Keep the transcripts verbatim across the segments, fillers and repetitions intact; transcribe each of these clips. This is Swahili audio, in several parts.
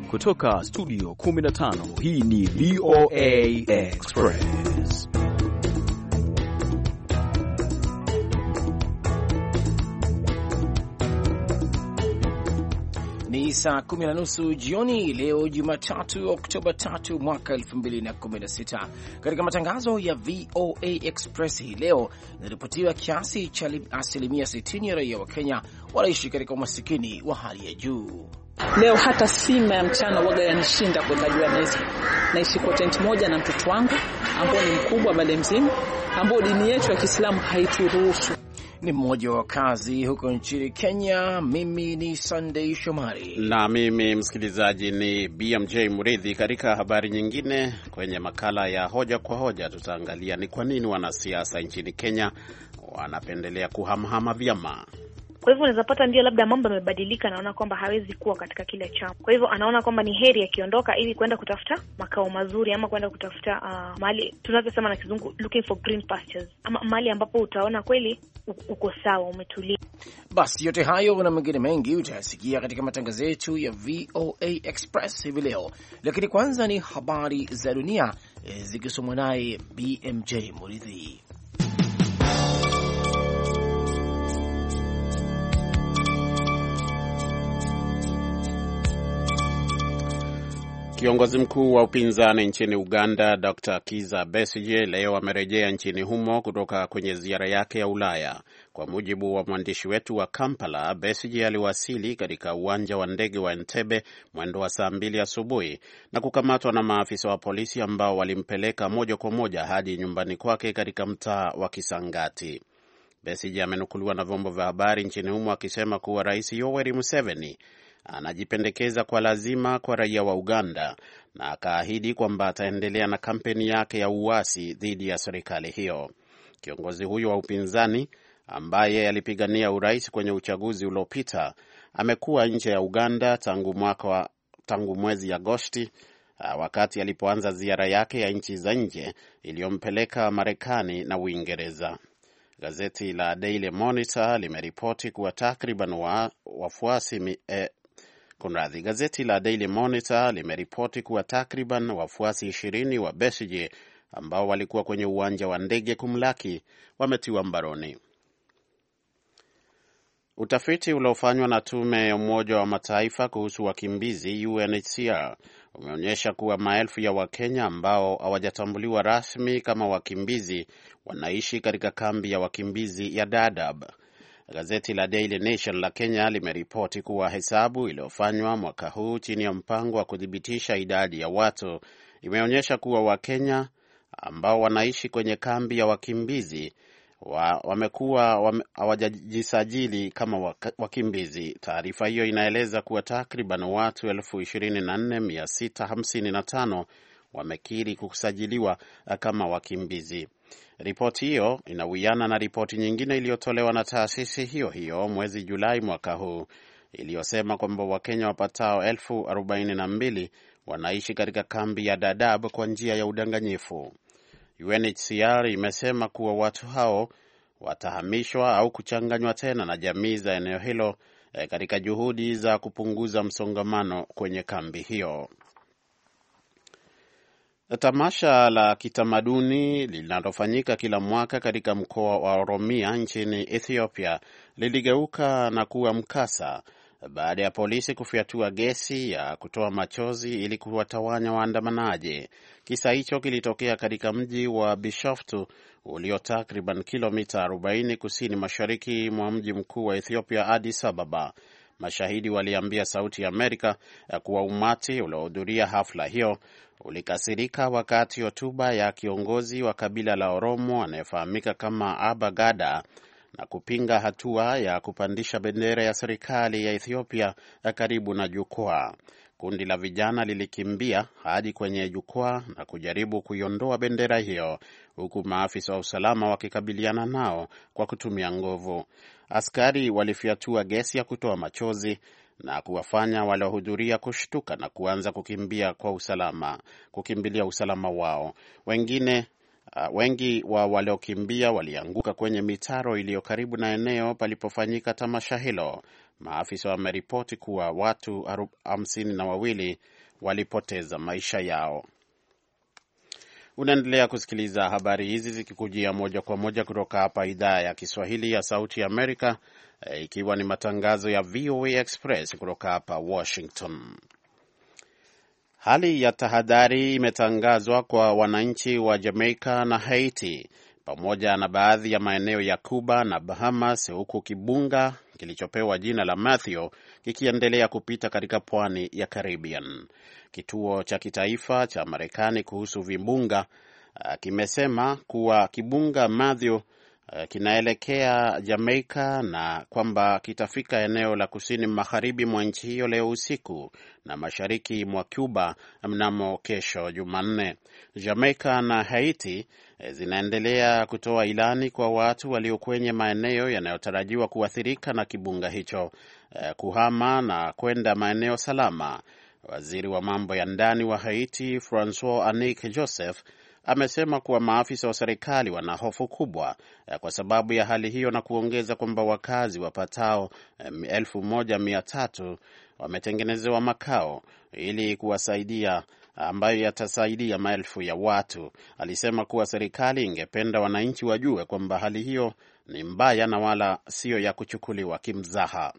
Kutoka studio kumi na tano, hii ni V O A Express. Ni saa kumi na nusu jioni leo Jumatatu Oktoba tatu mwaka elfu mbili na kumi na sita. Katika matangazo ya V O A Express hii leo inaripotiwa kiasi cha asilimia sitini ya raia wa Kenya wanaishi katika umasikini wa hali ya juu. Leo hata sima ya mchana waga yanishinda kuweka juu ya meza. Naishi kwa tent moja na mtoto wangu ambao ni mkubwa bale mzima, ambao dini yetu ya Kiislamu haituruhusu. Ni mmoja wa kazi huko nchini Kenya. Mimi ni Sunday Shomari na mimi msikilizaji ni B M J Muridhi. Katika habari nyingine kwenye makala ya hoja kwa hoja, tutaangalia ni kwa nini wanasiasa nchini Kenya wanapendelea kuhamahama vyama. Kwa hivyo unaweza pata ndio labda mambo yamebadilika, naona kwamba hawezi kuwa katika kile chama. Kwa hivyo anaona kwamba ni heri akiondoka ili kwenda kutafuta makao mazuri ama kwenda kutafuta uh, mahali tunavyosema na Kizungu looking for green pastures, ama mahali ambapo utaona kweli uko sawa, umetulia. Basi yote hayo na mengine mengi utayasikia katika matangazo yetu ya V O A Express hivi leo. Lakini kwanza ni habari za dunia e, zikisomwa naye B M J Muridhi. Kiongozi mkuu wa upinzani nchini Uganda, Doctor Kizza Besigye, leo amerejea nchini humo kutoka kwenye ziara yake ya Ulaya. Kwa mujibu wa mwandishi wetu wa Kampala, Besigye aliwasili katika uwanja wa ndege wa Entebbe mwendo wa saa mbili asubuhi na kukamatwa na maafisa wa polisi ambao walimpeleka moja kwa moja hadi nyumbani kwake katika mtaa wa Kisangati. Besigye amenukuliwa na vyombo vya habari nchini humo akisema kuwa Rais Yoweri Museveni anajipendekeza kwa lazima kwa raia wa Uganda na akaahidi kwamba ataendelea na kampeni yake ya uasi dhidi ya serikali hiyo. Kiongozi huyo wa upinzani ambaye alipigania urais kwenye uchaguzi uliopita amekuwa nje ya Uganda tangu mwaka wa, tangu mwezi Agosti wakati alipoanza ziara yake ya nchi za nje iliyompeleka Marekani na Uingereza. Gazeti la Daily Monitor limeripoti kuwa takriban wa, wafuasi eh, Kunradhi, gazeti la Daily Monitor limeripoti kuwa takriban wafuasi ishirini wa Besigye ambao walikuwa kwenye uwanja wa ndege kumlaki wametiwa mbaroni. Utafiti uliofanywa na tume ya Umoja wa Mataifa kuhusu wakimbizi U N H C R umeonyesha kuwa maelfu ya Wakenya ambao hawajatambuliwa rasmi kama wakimbizi wanaishi katika kambi ya wakimbizi ya Dadaab. Gazeti la Daily Nation la Kenya limeripoti kuwa hesabu iliyofanywa mwaka huu chini ya mpango wa kudhibitisha idadi ya watu imeonyesha kuwa Wakenya ambao wanaishi kwenye kambi ya wakimbizi wa, wamekuwa hawajajisajili wame, kama wakimbizi. Taarifa hiyo inaeleza kuwa takriban watu elfu ishirini na nne mia sita hamsini na tano wamekiri kusajiliwa kama wakimbizi. Ripoti hiyo inawiana na ripoti nyingine iliyotolewa na taasisi hiyo hiyo mwezi Julai mwaka huu iliyosema kwamba Wakenya wapatao elfu arobaini na mbili wanaishi katika kambi ya Dadaab kwa njia ya udanganyifu. U N H C R imesema kuwa watu hao watahamishwa au kuchanganywa tena na jamii za eneo hilo eh, katika juhudi za kupunguza msongamano kwenye kambi hiyo. Tamasha la kitamaduni linalofanyika kila mwaka katika mkoa wa Oromia nchini Ethiopia liligeuka na kuwa mkasa baada ya polisi kufyatua gesi ya kutoa machozi ili kuwatawanya waandamanaji. Kisa hicho kilitokea katika mji wa Bishoftu ulio takriban kilomita arobaini kusini mashariki mwa mji mkuu wa Ethiopia, Addis Ababa. Mashahidi waliambia Sauti ya Amerika kuwa umati uliohudhuria hafla hiyo ulikasirika wakati hotuba ya kiongozi wa kabila la Oromo anayefahamika kama Aba Gada na kupinga hatua ya kupandisha bendera ya serikali ya Ethiopia karibu na jukwaa. Kundi la vijana lilikimbia hadi kwenye jukwaa na kujaribu kuiondoa bendera hiyo, huku maafisa wa usalama wakikabiliana nao kwa kutumia nguvu. Askari walifyatua gesi ya kutoa machozi na kuwafanya waliohudhuria kushtuka na kuanza kukimbia kwa usalama, kukimbilia usalama wao. Wengine Uh, wengi wa waliokimbia walianguka kwenye mitaro iliyo karibu na eneo palipofanyika tamasha hilo. Maafisa wameripoti kuwa watu hamsini na wawili walipoteza maisha yao. Unaendelea kusikiliza habari hizi zikikujia moja kwa moja kutoka hapa idhaa ya Kiswahili ya Sauti ya Amerika, ikiwa ni matangazo ya V O A Express kutoka hapa Washington. Hali ya tahadhari imetangazwa kwa wananchi wa Jamaica na Haiti pamoja na baadhi ya maeneo ya Cuba na Bahamas, huku kibunga kilichopewa jina la Matthew kikiendelea kupita katika pwani ya Caribbean. Kituo cha kitaifa cha Marekani kuhusu vimbunga uh, kimesema kuwa kibunga Matthew uh, kinaelekea Jamaica na kwamba kitafika eneo la kusini magharibi mwa nchi hiyo leo usiku na mashariki mwa Cuba mnamo kesho Jumanne. Jamaica na Haiti zinaendelea kutoa ilani kwa watu walio kwenye maeneo yanayotarajiwa kuathirika na kibunga hicho uh, kuhama na kwenda maeneo salama. Waziri wa mambo ya ndani wa Haiti, Francois Annick Joseph, amesema kuwa maafisa wa serikali wana hofu kubwa kwa sababu ya hali hiyo na kuongeza kwamba wakazi wapatao elfu moja mia tatu wametengenezewa makao ili kuwasaidia ambayo yatasaidia maelfu ya watu. Alisema kuwa serikali ingependa wananchi wajue kwamba hali hiyo ni mbaya na wala sio ya kuchukuliwa kimzaha.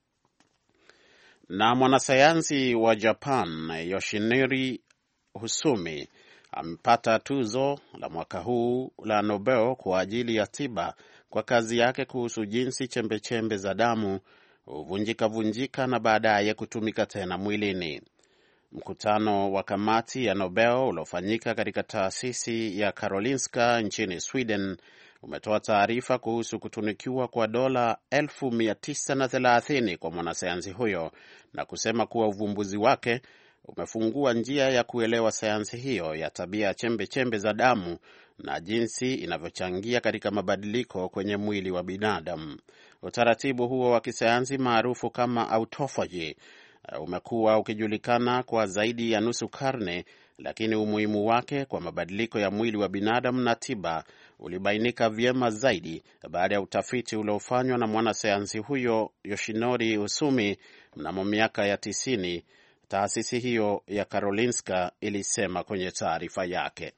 Na mwanasayansi wa Japan Yoshinori Husumi amepata tuzo la mwaka huu la Nobel kwa ajili ya tiba kwa kazi yake kuhusu jinsi chembechembe za damu huvunjika vunjika na baadaye kutumika tena mwilini. Mkutano wa kamati ya Nobel uliofanyika katika taasisi ya Karolinska nchini Sweden umetoa taarifa kuhusu kutunikiwa kwa dola elfu mia tisa na thelathini kwa mwanasayansi huyo na kusema kuwa uvumbuzi wake umefungua njia ya kuelewa sayansi hiyo ya tabia ya chembe chembe za damu na jinsi inavyochangia katika mabadiliko kwenye mwili wa binadamu. Utaratibu huo wa kisayansi maarufu kama autophagy umekuwa ukijulikana kwa zaidi ya nusu karne, lakini umuhimu wake kwa mabadiliko ya mwili wa binadamu na tiba ulibainika vyema zaidi baada ya utafiti uliofanywa na mwanasayansi huyo Yoshinori Husumi mnamo miaka ya tisini, taasisi hiyo ya Karolinska ilisema kwenye taarifa yake.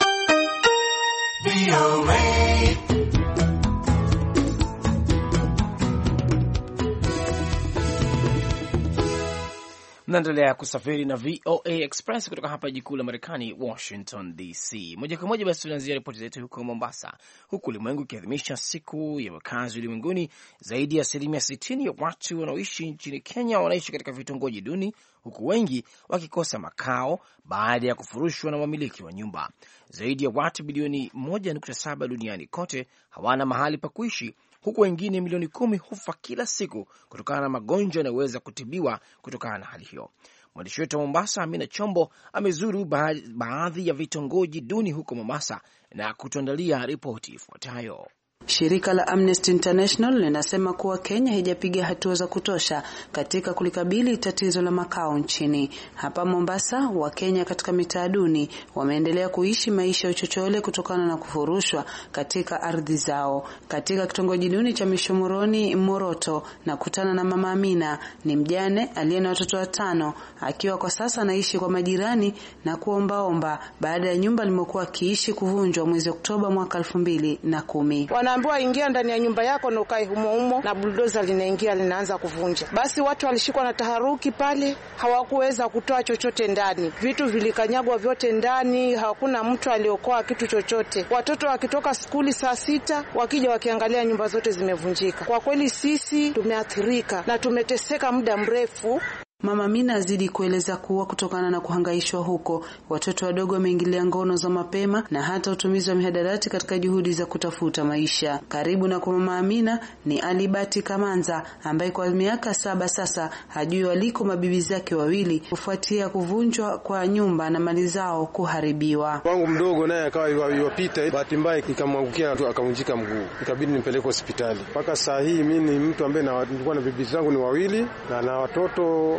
Mnaendelea kusafiri na V O A Express kutoka hapa jikuu la Marekani, Washington D C. Moja kwa moja basi tunaanzia ripoti zetu huko Mombasa. Huku ulimwengu ukiadhimisha siku ya wakazi ulimwenguni, zaidi ya asilimia sitini ya watu wanaoishi nchini Kenya wanaishi katika vitongoji duni, huku wengi wakikosa makao baada ya kufurushwa na wamiliki wa nyumba. Zaidi ya watu bilioni moja nukta saba duniani kote hawana mahali pa kuishi, huku wengine milioni kumi hufa kila siku kutokana na magonjwa yanayoweza kutibiwa kutokana na hali hiyo. Mwandishi wetu wa Mombasa, Amina Chombo, amezuru baadhi ya vitongoji duni huko Mombasa na kutuandalia ripoti ifuatayo. Shirika la Amnesty International linasema kuwa Kenya haijapiga hatua za kutosha katika kulikabili tatizo la makao nchini. Hapa Mombasa, Wakenya katika mitaa duni wameendelea kuishi maisha ya uchochole kutokana na kufurushwa katika ardhi zao. Katika kitongoji duni cha Mishomoroni, Moroto, na kutana na Mama Amina, ni mjane aliye na watoto watano, akiwa kwa sasa anaishi kwa majirani na kuombaomba baada ya nyumba alimokuwa akiishi kuvunjwa mwezi Oktoba mwaka elfu mbili na kumi. Wanaambiwa ingia ndani ya nyumba yako na ukae humo humo, na bulldozer linaingia linaanza kuvunja. Basi watu walishikwa na taharuki pale, hawakuweza kutoa chochote ndani. Vitu vilikanyagwa vyote ndani, hakuna mtu aliokoa kitu chochote. Watoto wakitoka skuli saa sita, wakija wakiangalia nyumba zote zimevunjika. Kwa kweli sisi tumeathirika na tumeteseka muda mrefu. Mama Amina azidi kueleza kuwa kutokana na kuhangaishwa huko, watoto wadogo wameingilia ngono za mapema na hata utumizi wa mihadarati katika juhudi za kutafuta maisha. Karibu na kwa Mama Amina ni Alibati Kamanza, ambaye kwa miaka saba sasa hajui waliko mabibi zake wawili kufuatia kuvunjwa kwa nyumba na mali zao kuharibiwa. Wangu mdogo naye akawa yupita, bahati mbaya ikamwangukia akavunjika mguu. Ikabidi nimpeleke hospitali. Mpaka saa hii mimi ni mtu ambaye nilikuwa na bibi zangu ni wawili na na watoto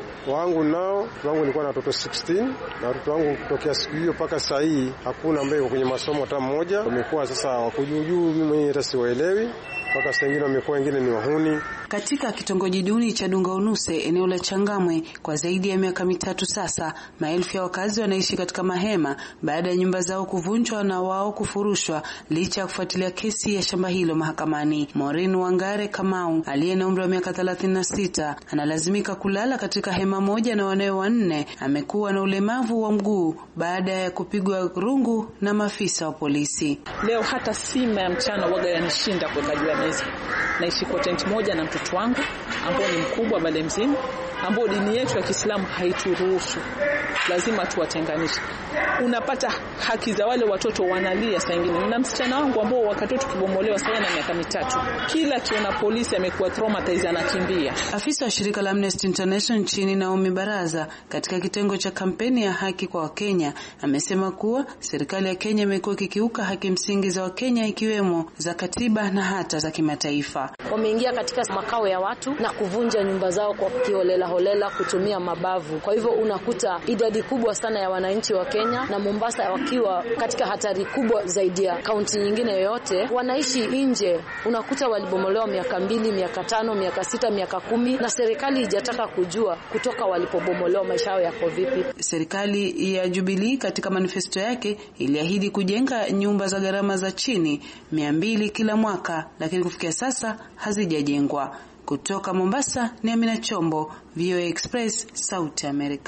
wangu nao, watoto wangu nilikuwa na watoto sitini na watoto wangu kutokea siku hiyo mpaka saa hii hakuna ambaye yuko kwenye masomo hata mmoja. Wamekuwa sasa wakujujuu, mimi mwenyewe hata siwaelewi. Mpaka sasa wengine wamekuwa, wengine ni wahuni. Katika kitongoji duni cha Dungaunuse, eneo la Changamwe, kwa zaidi ya miaka mitatu sasa, maelfu ya wakazi wanaishi katika mahema baada ya nyumba zao kuvunjwa na wao kufurushwa licha ya kufuatilia kesi ya shamba hilo mahakamani. Maureen Wangare Kamau, aliye na umri wa miaka thelathini na sita, analazimika kulala katika hema moja na wanawe wanne. Amekuwa na ulemavu wa mguu baada ya kupigwa rungu na maafisa wa polisi. Leo hata sima ya mchana waga yanishinda kuweka juu ya meza. Naishi kwa tent moja na mtoto wangu ambao ni mkubwa bale mzima, ambao dini yetu ya Kiislamu haituruhusu. Lazima tuwatenganishe. Unapata haki za wale watoto wanalia saa nyingine. Na msichana wangu ambao wakati tukibomolewa sasa na miaka mitatu, kila kiona polisi amekuwa traumatized anakimbia. Afisa wa shirika la Amnesty International nchini Naomi Baraza katika kitengo cha kampeni ya haki kwa Wakenya amesema kuwa serikali ya Kenya imekuwa ikikiuka haki msingi za Wakenya ikiwemo za katiba na hata za kimataifa. Wameingia katika makao ya watu na kuvunja nyumba zao kwa kiholela holela kutumia mabavu. Kwa hivyo unakuta idadi kubwa sana ya wananchi wa Kenya na Mombasa wakiwa katika hatari kubwa zaidi ya kaunti nyingine yoyote. Wanaishi nje, unakuta walibomolewa miaka mbili, miaka tano, miaka sita, miaka kumi, na serikali haijataka kujua kutoka walipobomolewa maisha yao yako vipi. Serikali ya Jubilee katika manifesto yake iliahidi kujenga nyumba za gharama za chini mia mbili kila mwaka, lakini kufikia sasa hazijajengwa. Kutoka Mombasa ni Amina Chombo, V O A Express, Sauti America.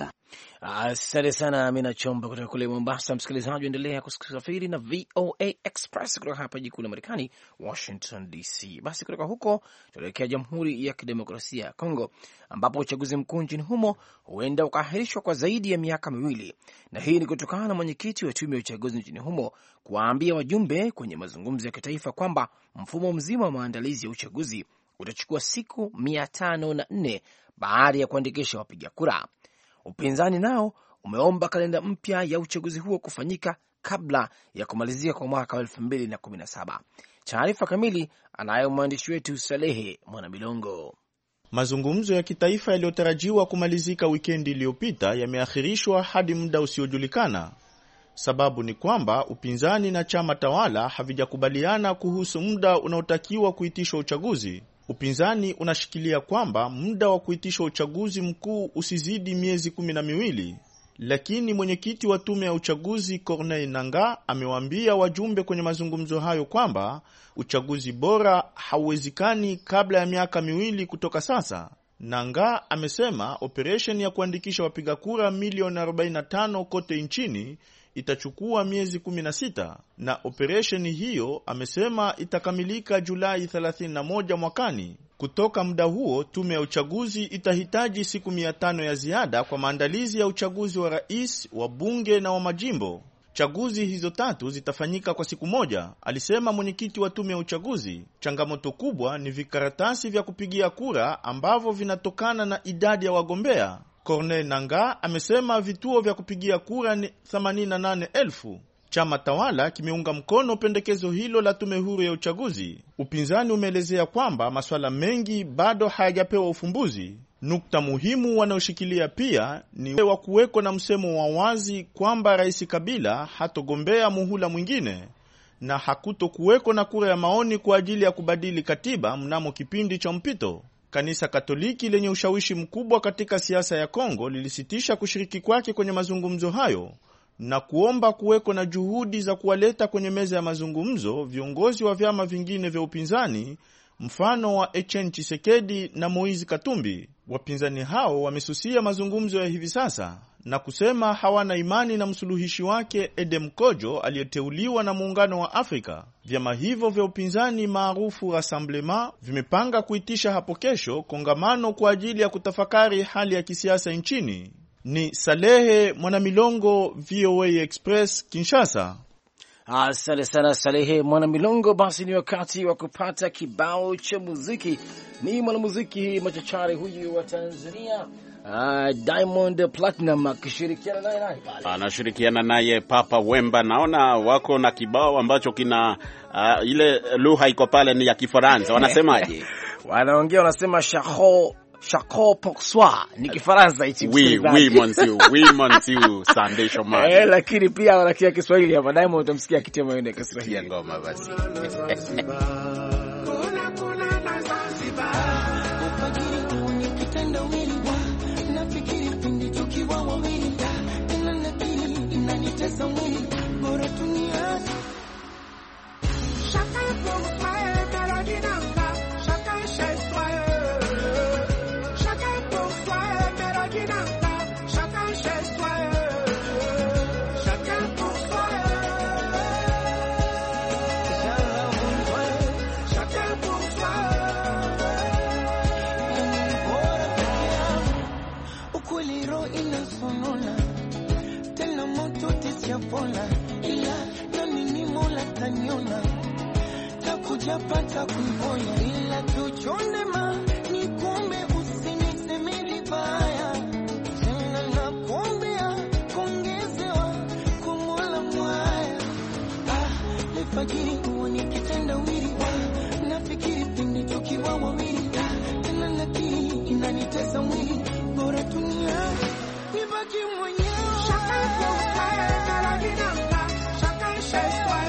Asante sana Amina Chombo kutoka kule Mombasa. Msikilizaji, endelea kusafiri na V O A Express kutoka hapa jiji kuu la Marekani, Washington D C. Basi kutoka huko tuelekea Jamhuri ya Kidemokrasia ya Kongo, ambapo uchaguzi mkuu nchini humo huenda ukaahirishwa kwa zaidi ya miaka miwili, na hii ni kutokana na mwenyekiti wa tume ya uchaguzi nchini humo kuwaambia wajumbe kwenye mazungumzo ya kitaifa kwamba mfumo mzima wa maandalizi ya uchaguzi utachukua siku mia tano na nne baada ya kuandikisha wapiga kura. Upinzani nao umeomba kalenda mpya ya uchaguzi huo kufanyika kabla ya kumalizika kwa mwaka wa elfu mbili na kumi na saba. Taarifa kamili anayo mwandishi wetu Salehe Mwanamilongo. Mazungumzo ya kitaifa yaliyotarajiwa kumalizika wikendi iliyopita yameahirishwa hadi muda usiojulikana. Sababu ni kwamba upinzani na chama tawala havijakubaliana kuhusu muda unaotakiwa kuitishwa uchaguzi. Upinzani unashikilia kwamba muda wa kuitishwa uchaguzi mkuu usizidi miezi kumi na miwili. Lakini mwenyekiti wa tume ya uchaguzi Corneille Nangaa amewaambia wajumbe kwenye mazungumzo hayo kwamba uchaguzi bora hauwezekani kabla ya miaka miwili kutoka sasa. Nangaa amesema operation ya kuandikisha wapiga kura milioni arobaini na tano kote nchini itachukua miezi kumi na sita, na operation hiyo amesema itakamilika Julai thelathini na moja mwakani. Kutoka muda huo, tume ya uchaguzi itahitaji siku mia tano ya ziada kwa maandalizi ya uchaguzi wa rais, wa bunge na wa majimbo. Chaguzi hizo tatu zitafanyika kwa siku moja, alisema mwenyekiti wa tume ya uchaguzi. Changamoto kubwa ni vikaratasi vya kupigia kura ambavyo vinatokana na idadi ya wagombea. Corneille Nangaa amesema vituo vya kupigia kura ni themanini na nane elfu. Chama tawala kimeunga mkono pendekezo hilo la tume huru ya uchaguzi. Upinzani umeelezea kwamba masuala mengi bado hayajapewa ufumbuzi. Nukta muhimu wanaoshikilia pia ni wa kuweko na msemo wa wazi kwamba Rais Kabila hatogombea muhula mwingine, na hakutokuweko na kura ya maoni kwa ajili ya kubadili katiba mnamo kipindi cha mpito. Kanisa Katoliki lenye ushawishi mkubwa katika siasa ya Kongo lilisitisha kushiriki kwake kwenye mazungumzo hayo na kuomba kuweko na juhudi za kuwaleta kwenye meza ya mazungumzo viongozi wa vyama vingine vya upinzani, mfano wa Etienne Tshisekedi na Moise Katumbi. Wapinzani hao wamesusia mazungumzo ya hivi sasa na kusema hawana imani na msuluhishi wake Edem Kojo aliyeteuliwa na Muungano wa Afrika. Vyama hivyo vya upinzani maarufu Rassemblement vimepanga kuitisha hapo kesho kongamano kwa ajili ya kutafakari hali ya kisiasa nchini. Ni Salehe Mwanamilongo, V O A Express, Kinshasa. Asante sana Salehe Mwanamilongo. Basi ni wakati wa kupata kibao cha muziki. Ni mwanamuziki machachari huyu wa Tanzania, Uh, Diamond Platinum akishirikiana naye naye pale. Anashirikiana naye Papa Wemba. Naona wako na kibao ambacho kina uh, ile lugha iko pale ni ya Kifaransa. Wanasemaje? Wanaongea wanasema Shaho Chako Pokswa ni Kifaransa hichi msikilizaji. Oui, oui monsieur, oui monsieur Sunday Shomari. Eh, lakini pia wanakia Kiswahili hapa Diamond utamsikia kitema yeye kwa Kiswahili ya ngoma basi. Pata kuiponya ila tuchonde ma ni kumbe usiniseme vibaya tena na kuombea kuongezewa kumula mwaya ah lefajiri uone kitenda wili nafikiri pindi tukiwa wawili tena nakiri inanitesa mwili bora dunia nibaki mwenyewe shaka kwa na la dinanga shaka sheswa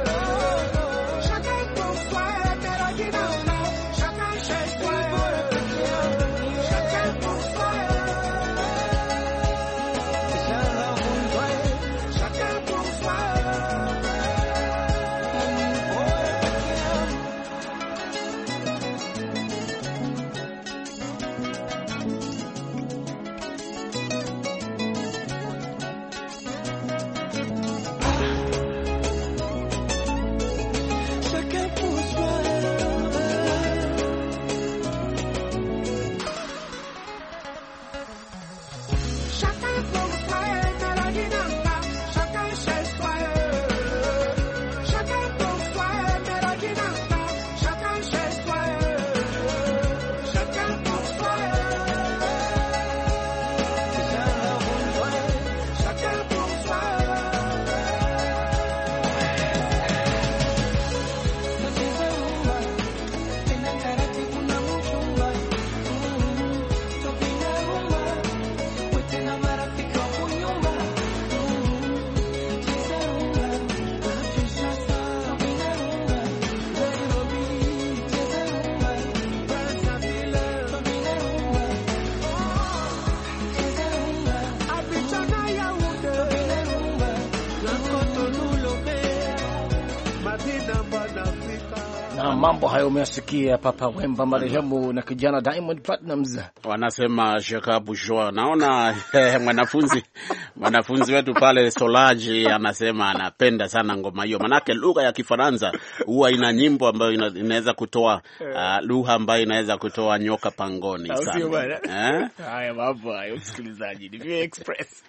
Na mambo hayo umesikia Papa Wemba marehemu na kijana Diamond Platnumz wanasema Chaka Pokswa. Naona mwanafunzi mwanafunzi wetu pale Solaji anasema anapenda sana ngoma hiyo, manake lugha ya Kifaransa huwa ina nyimbo ambayo ina, inaweza kutoa uh, lugha ambayo inaweza kutoa nyoka pangoni sana. Eh? Haya mambo hayo msikilizaji, ni View Express.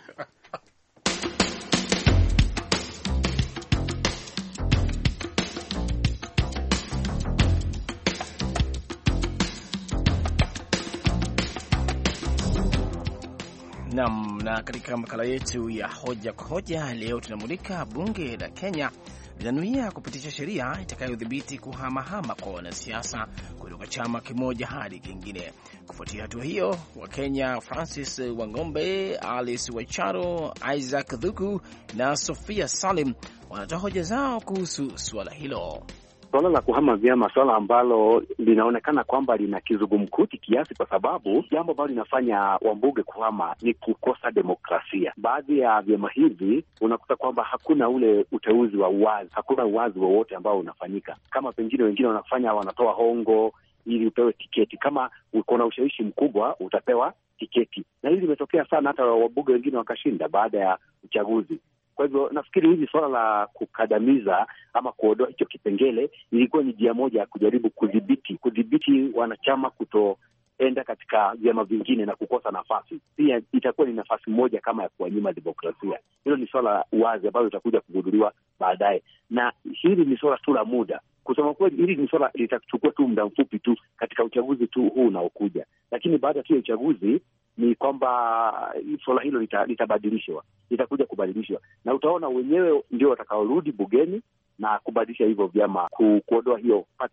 Naam, na katika makala yetu ya hoja kwa hoja leo tunamulika bunge la Kenya linanuia kupitisha sheria itakayodhibiti kuhamahama kwa wanasiasa kutoka chama kimoja hadi kingine. Kufuatia hatua hiyo, wa Kenya Francis Wangombe, Alice Wacharo, Isaac Dhuku na Sofia Salim wanatoa hoja zao kuhusu suala hilo. Swala la kuhama vyama, swala ambalo linaonekana kwamba lina kizungumkuti kiasi, kwa sababu jambo ambalo linafanya wabunge kuhama ni kukosa demokrasia. Baadhi ya vyama hivi unakuta kwamba hakuna ule uteuzi wa uwazi, hakuna uwazi wowote ambao unafanyika. Kama pengine wengine wanafanya wanatoa hongo ili upewe tiketi, kama uko na ushawishi mkubwa utapewa tiketi, na hili limetokea sana, hata wabunge wengine wakashinda baada ya uchaguzi. Kwa hivyo nafikiri hili swala la kukadamiza ama kuondoa hicho kipengele ilikuwa ni njia moja ya kujaribu kudhibiti kudhibiti wanachama kutoenda katika vyama vingine na kukosa nafasi. Pia itakuwa ni nafasi moja kama ya kuwanyima demokrasia. Hilo ni swala wazi ambalo litakuja kugunduliwa baadaye, na hili ni swala tu la muda. Kusema kweli, hili ni swala litachukua tu muda mfupi tu katika uchaguzi tu huu unaokuja, lakini baada ya uchaguzi ni kwamba swala hilo litabadilishwa, litakuja kubadilishwa, na utaona wenyewe ndio watakaorudi bungeni na kubadilisha hivyo vyama, ku, kuondoa hiyo party.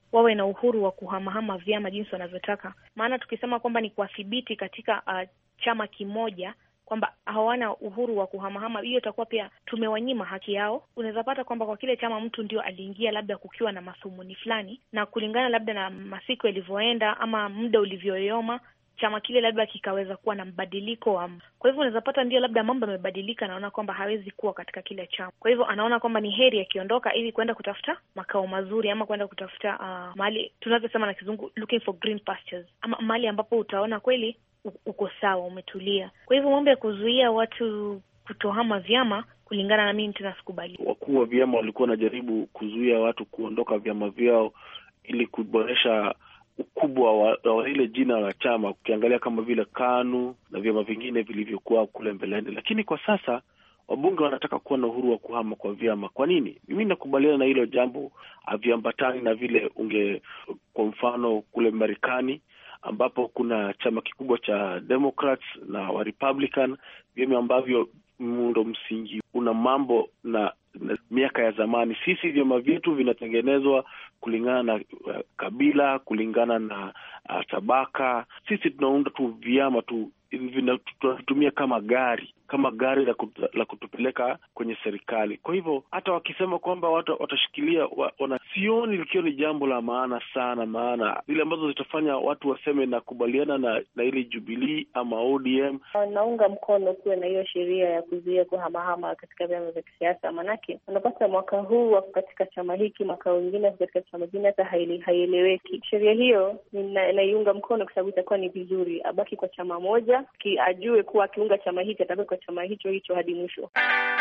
wawe na uhuru wa kuhamahama vyama jinsi wanavyotaka. Maana tukisema kwamba ni kuwadhibiti katika uh, chama kimoja kwamba hawana uhuru wa kuhamahama, hiyo itakuwa pia tumewanyima haki yao. Unaweza pata kwamba kwa kile chama mtu ndio aliingia labda kukiwa na masumuni fulani, na kulingana labda na masiku yalivyoenda ama muda ulivyoyoma, chama kile labda kikaweza kuwa na mbadiliko wa. Kwa hivyo unaweza pata ndio labda mambo yamebadilika, naona kwamba hawezi kuwa katika kile chama. Kwa hivyo anaona kwamba ni heri akiondoka ili kwenda kutafuta makao mazuri ama kwenda kutafuta uh, mahali tunavyosema na kizungu looking for green pastures, ama mahali ambapo utaona kweli uko sawa, umetulia. Kwa hivyo mambo ya kuzuia watu kutohama vyama, kulingana na mimi tena sikubali. Wakuu wa vyama walikuwa wanajaribu kuzuia watu kuondoka vyama vyao ili kuboresha ukubwa wa, wa ile jina la chama, ukiangalia kama vile KANU na vyama vingine vilivyokuwa kule mbeleni. Lakini kwa sasa wabunge wanataka kuwa na uhuru wa kuhama kwa vyama. Kwa nini? Mimi nakubaliana na hilo jambo, haviambatani na vile unge, kwa mfano kule Marekani ambapo kuna chama kikubwa cha Democrats na wa Republican, vyama ambavyo muundo msingi una mambo na, na miaka ya zamani. Sisi vyama vyetu vinatengenezwa kulingana na uh, kabila, kulingana na uh, tabaka. Sisi tunaunda tu vyama tu, tunatumia kama gari kama gari la, kutu, la kutupeleka kwenye serikali. Kwa hivyo hata wakisema kwamba watu watashikilia wa, wana sioni likiwa ni jambo la maana sana, maana zile ambazo zitafanya watu waseme na kubaliana na, na ile Jubilee ama O D M. Naunga mkono kuwe na hiyo sheria ya kuzuia kuhamahama katika vyama vya kisiasa, manake unapata mwaka huu wako katika chama hiki, mwaka mwingine katika chama kingine, hata haieleweki. Sheria hiyo naiunga mkono kwa sababu itakuwa ni vizuri abaki kwa chama moja, ki ajue kuwa akiunga chama hiki atabaki kwa chama hicho hicho hadi mwisho.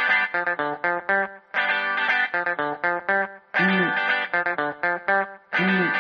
Mm. Mm.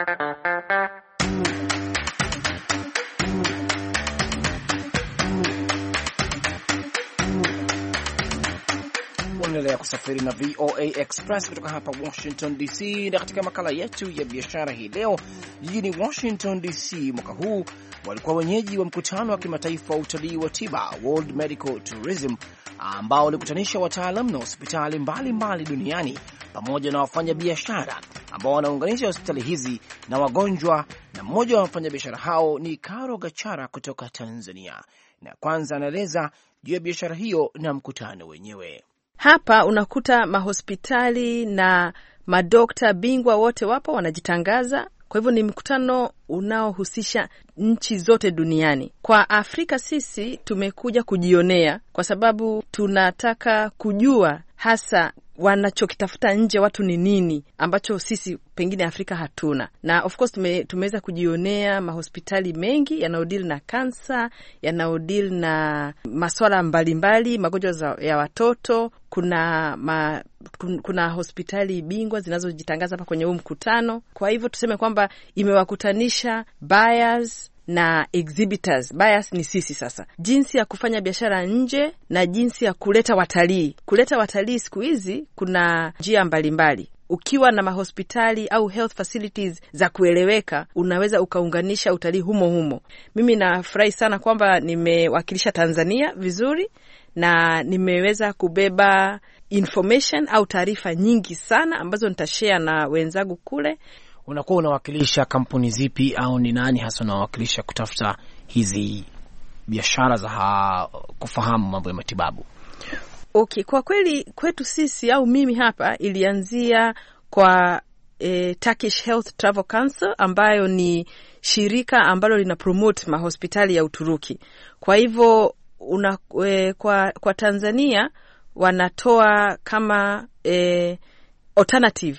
Unaendelea kusafiri na V O A Express kutoka hapa Washington D C, na katika makala yetu ya biashara hii leo, jijini Washington D C mwaka huu walikuwa wenyeji wa mkutano wa kimataifa wa utalii wa tiba, World Medical Tourism, ambao ulikutanisha wataalamu na hospitali mbalimbali duniani pamoja na wafanya biashara ambao wanaunganisha hospitali hizi na wagonjwa, na mmoja wa wafanya biashara hao ni Karo Gachara kutoka Tanzania, na kwanza anaeleza juu ya biashara hiyo na mkutano wenyewe. Hapa unakuta mahospitali na madokta bingwa wote wapo wanajitangaza. Kwa hivyo ni mkutano unaohusisha nchi zote duniani. Kwa Afrika sisi tumekuja kujionea kwa sababu tunataka kujua hasa wanachokitafuta nje watu ni nini ambacho sisi pengine Afrika hatuna. Na of course tume, tumeweza kujionea mahospitali mengi yanaodili na kansa, yanaodili na masuala mbalimbali, magonjwa ya watoto. Kuna ma, kuna hospitali bingwa zinazojitangaza hapa kwenye huu mkutano. Kwa hivyo tuseme kwamba imewakutanisha buyers na exhibitors. Buyers ni sisi sasa, jinsi ya kufanya biashara nje na jinsi ya kuleta watalii. Kuleta watalii siku hizi kuna njia mbalimbali. Ukiwa na mahospitali au health facilities za kueleweka, unaweza ukaunganisha utalii humo humo. Mimi nafurahi sana kwamba nimewakilisha Tanzania vizuri na nimeweza kubeba information au taarifa nyingi sana ambazo nitashare na wenzangu kule. Unakuwa unawakilisha kampuni zipi au ni nani hasa unawakilisha kutafuta hizi biashara za ha, kufahamu mambo ya matibabu? Okay, kwa kweli kwetu sisi au mimi hapa ilianzia kwa e, Turkish Health Travel Council ambayo ni shirika ambalo lina promote mahospitali ya Uturuki. Kwa hivyo una, e, kwa, kwa Tanzania wanatoa kama e, alternative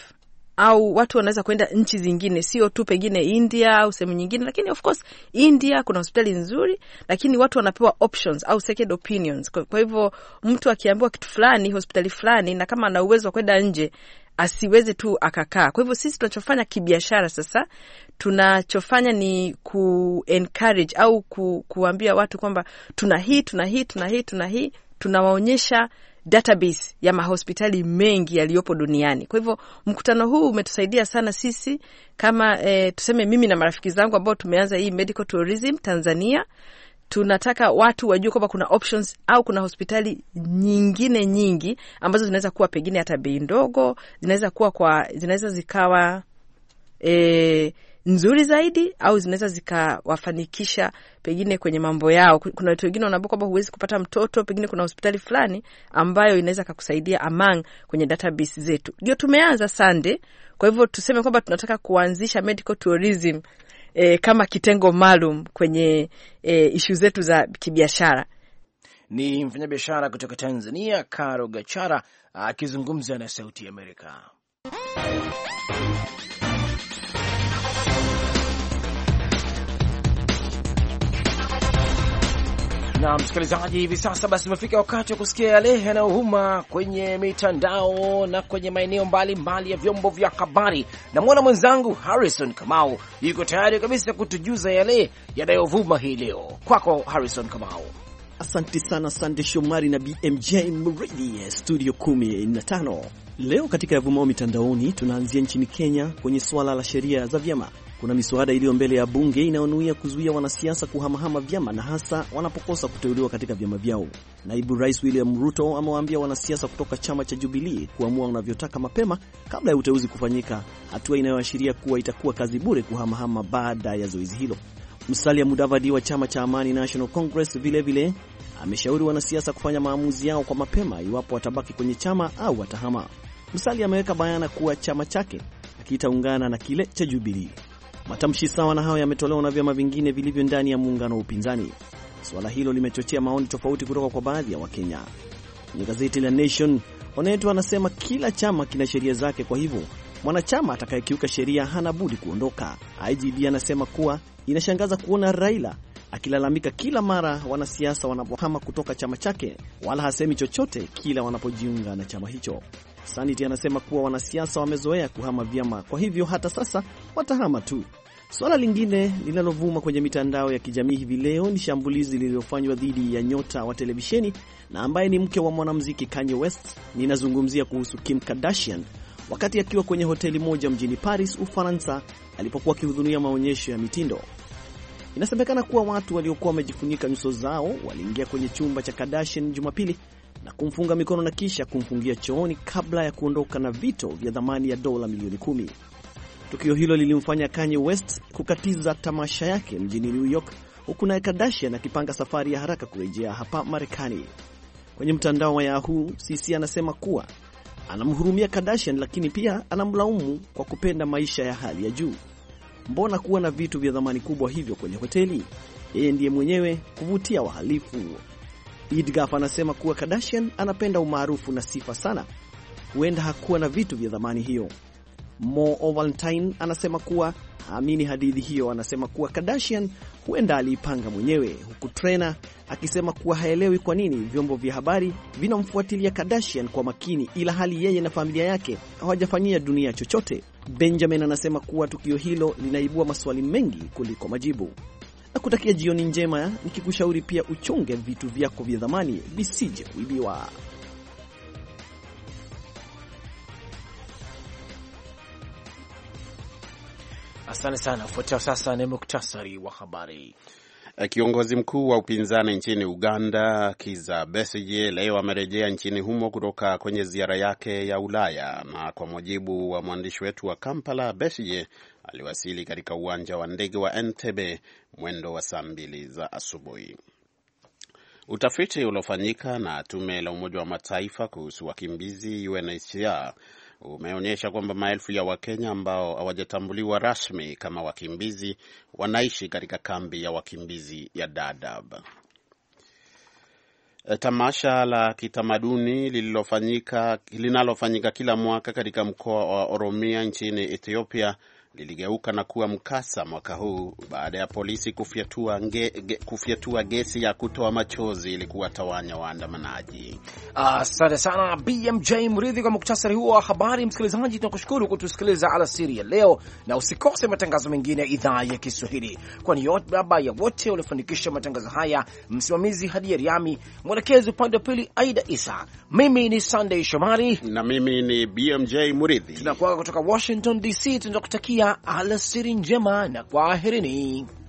au watu wanaweza kwenda nchi zingine, sio tu pengine India au sehemu nyingine. Lakini of course India kuna hospitali nzuri, lakini watu wanapewa options au second opinions. Kwa, kwa hivyo mtu akiambiwa kitu fulani hospitali fulani, na kama ana uwezo wa kwenda nje asiweze tu akakaa. Kwa hivyo sisi tunachofanya kibiashara sasa, tunachofanya ni ku encourage au ku, kuambia watu kwamba tuna hii tuna hii tuna hii tuna hii, tunawaonyesha database ya mahospitali mengi yaliyopo duniani. Kwa hivyo mkutano huu umetusaidia sana sisi kama e, tuseme mimi na marafiki zangu ambao tumeanza hii medical tourism Tanzania. Tunataka watu wajue kwamba kuna options au kuna hospitali nyingine nyingi ambazo zinaweza kuwa pengine hata bei ndogo, zinaweza kuwa kwa zinaweza zikawa e, nzuri zaidi au zinaweza zikawafanikisha pengine kwenye mambo yao. Kuna watu wengine wanaambia kwamba huwezi kupata mtoto, pengine kuna hospitali fulani ambayo inaweza kukusaidia among kwenye database zetu. Ndio tumeanza Sunday. Kwa hivyo tuseme kwamba tunataka kuanzisha medical tourism e, kama kitengo maalum kwenye e, issue zetu za kibiashara. Ni mfanyabiashara kutoka Tanzania Karo Gachara akizungumza na Sauti ya Amerika. Na msikilizaji, hivi sasa basi umefika wakati wa kusikia yale yanayovuma kwenye mitandao na kwenye maeneo mbalimbali ya vyombo vya habari, na mwana mwenzangu Harrison Kamau yuko tayari kabisa kutujuza yale yanayovuma hii leo. Kwako Harrison Kamau. Asante sana Sande Shomari na B M J Muridi, studio kumi na tano. Leo katika yavumao mitandaoni tunaanzia nchini Kenya kwenye swala la sheria za vyama. Kuna miswada iliyo mbele ya bunge inayonuia kuzuia wanasiasa kuhamahama vyama na hasa wanapokosa kuteuliwa katika vyama vyao. Naibu Rais William Ruto amewaambia wanasiasa kutoka chama cha Jubilee kuamua wanavyotaka mapema kabla ya uteuzi kufanyika, hatua inayoashiria kuwa itakuwa kazi bure kuhamahama baada ya zoezi hilo. Musalia Mudavadi wa chama cha Amani National Congress vile vile ameshauri wanasiasa kufanya maamuzi yao kwa mapema iwapo watabaki kwenye chama au watahama. Musalia ameweka bayana kuwa chama chake hakitaungana na kile cha Jubilee. Matamshi sawa na hayo yametolewa na vyama vingine vilivyo ndani ya muungano wa upinzani. Swala hilo limechochea maoni tofauti kutoka kwa baadhi ya Wakenya. Kwenye gazeti la Nation, Oneto anasema kila chama kina sheria zake, kwa hivyo mwanachama atakayekiuka sheria hana budi kuondoka. I G B anasema kuwa inashangaza kuona Raila akilalamika kila mara wanasiasa wanapohama kutoka chama chake, wala hasemi chochote kila wanapojiunga na chama hicho. Sanity anasema kuwa wanasiasa wamezoea kuhama vyama, kwa hivyo hata sasa watahama tu. Swala lingine linalovuma kwenye mitandao ya kijamii hivi leo ni shambulizi lililofanywa dhidi ya nyota wa televisheni na ambaye ni mke wa mwanamuziki Kanye West. Ninazungumzia kuhusu Kim Kardashian, wakati akiwa kwenye hoteli moja mjini Paris, Ufaransa, alipokuwa akihudhuria maonyesho ya mitindo. Inasemekana kuwa watu waliokuwa wamejifunika nyuso zao waliingia kwenye chumba cha Kardashian Jumapili na kumfunga mikono na kisha kumfungia chooni kabla ya kuondoka na vito vya thamani ya dola milioni kumi. Tukio hilo lilimfanya Kanye West kukatiza tamasha yake mjini New York, huku naye Kardashian akipanga safari ya haraka kurejea hapa Marekani. Kwenye mtandao wa Yahoo, C C anasema kuwa anamhurumia Kardashian, lakini pia anamlaumu kwa kupenda maisha ya hali ya juu. Mbona kuwa na vitu vya thamani kubwa hivyo kwenye hoteli? Yeye ndiye mwenyewe kuvutia wahalifu. Idgaf anasema kuwa Kardashian anapenda umaarufu na sifa sana, huenda hakuwa na vitu vya thamani hiyo. Mo Ovaltine anasema kuwa haamini hadithi hiyo, anasema kuwa Kardashian huenda aliipanga mwenyewe, huku Trena akisema kuwa haelewi kwa nini vyombo vya habari vinamfuatilia Kardashian kwa makini ila hali yeye na familia yake hawajafanyia dunia chochote. Benjamin anasema kuwa tukio hilo linaibua maswali mengi kuliko majibu. Na kutakia jioni njema, nikikushauri pia uchunge vitu vyako vya thamani visije kuibiwa. Asante sana. Fuatao sasa ni muktasari wa habari. Kiongozi mkuu wa upinzani nchini Uganda, Kizza Besigye, leo amerejea nchini humo kutoka kwenye ziara yake ya Ulaya, na kwa mujibu wa mwandishi wetu wa Kampala, Besigye aliwasili katika uwanja wa ndege wa Entebbe mwendo wa saa mbili za asubuhi. Utafiti uliofanyika na tume la Umoja wa Mataifa kuhusu wakimbizi U N H C R umeonyesha kwamba maelfu ya Wakenya ambao hawajatambuliwa rasmi kama wakimbizi wanaishi katika kambi ya wakimbizi ya Dadaab. Tamasha la kitamaduni lililofanyika linalofanyika kila mwaka katika mkoa wa Oromia nchini Ethiopia liligeuka na kuwa mkasa mwaka huu baada ya polisi kufyatua, nge, ge, kufyatua gesi ya kutoa machozi ili kuwatawanya waandamanaji. Asante uh, sana B M J Mridhi kwa muktasari huo wa habari. Msikilizaji, tunakushukuru kutusikiliza alasiri ya leo, na usikose matangazo mengine ya idhaa ya Kiswahili. Kwa niaba baba ya wote waliofanikisha matangazo haya, msimamizi Hadi Riami, mwelekezi upande wa pili Aida Isa, mimi ni Sunday Shomari na mimi ni B M J Mridhi. Tunakuaga kutoka Washington D C, tunakutakia alasiri njema na kwaherini.